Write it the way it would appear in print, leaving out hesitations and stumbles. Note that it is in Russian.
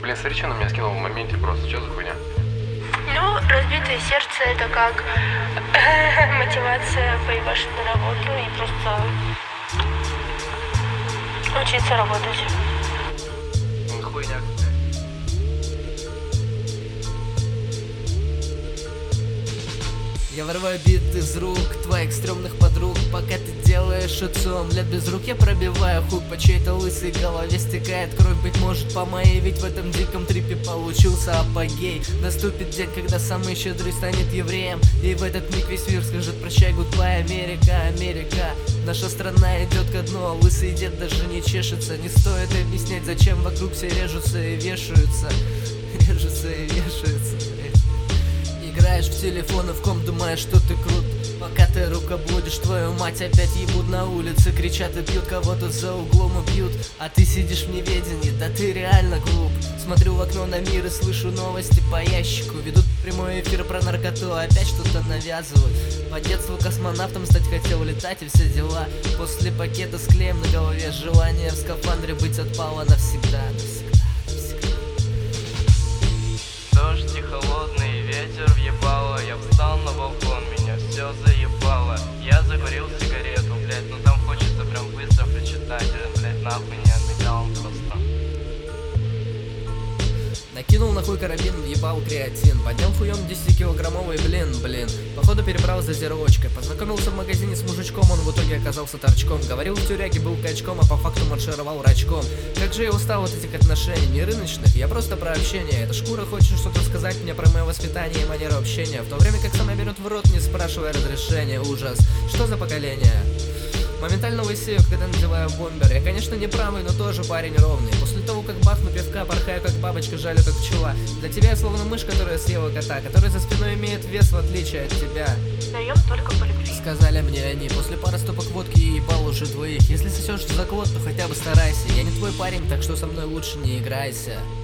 Блин, смотри, что на меня скинул в моменте просто, что за хуйня? Ну, разбитое сердце — это как мотивация поебашить на работу и просто учиться работать. Хуйня. Я вырываю бит из рук твоих стрёмных подруг, пока ты делаешь отцом лет без рук. Я пробиваю хук по чьей-то лысой голове, стекает кровь, быть может по моей. Ведь в этом диком трипе получился апогей. Наступит день, когда самый щедрый станет евреем, и в этот миг весь мир скажет прощай, гудбай, Америка, Америка. Наша страна идет ко дну, а лысый дед даже не чешется. Не стоит объяснять, зачем вокруг все режутся и вешаются. Режутся и вешаются. Играешь в телефон и в ком думаешь, что ты крут. Пока ты рукоблудишь, твою мать опять ебут на улице. Кричат и бьют, кого-то за углом убьют, а ты сидишь в неведении, да ты реально глуп. Смотрю в окно на мир и слышу новости по ящику. Ведут прямой эфир про наркоту, опять что-то навязывают. По детству космонавтом стать хотел, летать и все дела. После пакета с клеем на голове желание в скафандре быть отпало навсегда, навсегда, навсегда. Дождь и холодный ветер въебало. Я встал на балкон, меня все заебало. Я закурил сигарету, блять, ну там хочется прям быстро прочитать. Блять, нахуй не андеграунд просто. Накинул нахуй карабин, въебал креатин. Поднял хуем 10-килограммовый блин. Походу перебрал за зерочкой. Познакомился в магазине с мужичком, он в итоге оказался торчком. Говорил в тюряге, был качком, а по факту маршировал рачком. Как же я устал от этих отношений, не рыночных, я просто про общение. Эта шкура хочет что-то сказать мне про мое воспитание и манеру общения, в то время как сама берет в рот, не спрашивая разрешения. Ужас, что за поколение? Моментально лысею, когда надеваю бомбер. Я, конечно, не правый, но тоже парень ровный. После того, как бахну пивка, порхаю как бабочка, жалю как пчела. Для тебя я словно мышь, которая съела кота, который за спиной имеет вес в отличие от тебя. Даем только по любви. Сказали мне они, после пары стопок водки и ебал уже двоих. Если сосешь в заклад, то хотя бы старайся. Я не твой парень, так что со мной лучше не играйся.